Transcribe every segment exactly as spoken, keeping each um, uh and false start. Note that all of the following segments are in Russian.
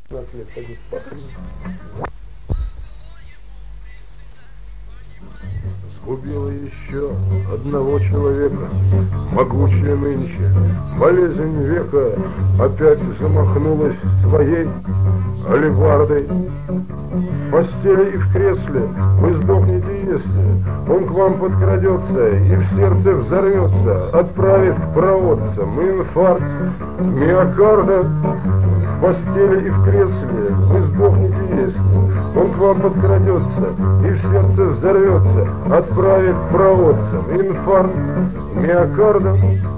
пятнадцать лет ходить пахнет. Сгубила еще одного человека, могучая нынче, болезнь века опять замахнулась своей алебардой. В постели и в кресле вы сдохнете, если он к вам подкрадется и в сердце взорвется, отправит к проводцам инфаркт миокарда. В постели и в кресле вы сдохнете, если он к вам подкрадется и в сердце взорвется, отправит к проводцам инфаркт миокарда.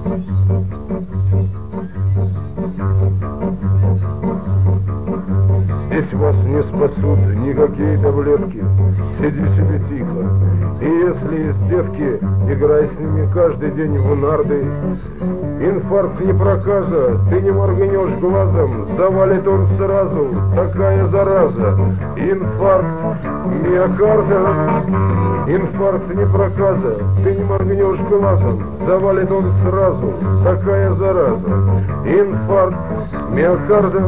Здесь вас не спасут никакие таблетки, сиди себе тихо. И если из детки, играй с ними каждый день в нарды. Инфаркт не проказа, ты не моргнешь глазом, завалит он сразу, такая зараза. Инфаркт миокарда, инфаркт не проказа, ты не моргнешь глазом, завалит он сразу, такая зараза. Инфаркт миокарда.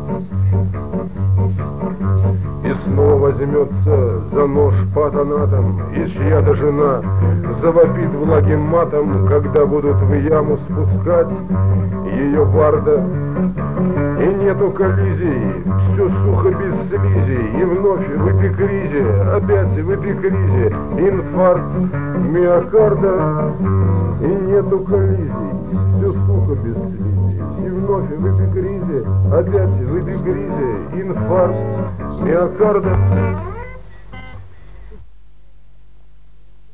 И снова возьмется за нож патонатом, и чья-то жена завопит благим матом, когда будут в яму спускать ее барда. И нету коллизий, все сухо без слизей, и вновь в эпикризе, опять в эпикризе, инфаркт миокарда. И нету коллизий, все сухо без слизей, и вновь в эпикризе, опять в эпикризе, инфаркт миокарда.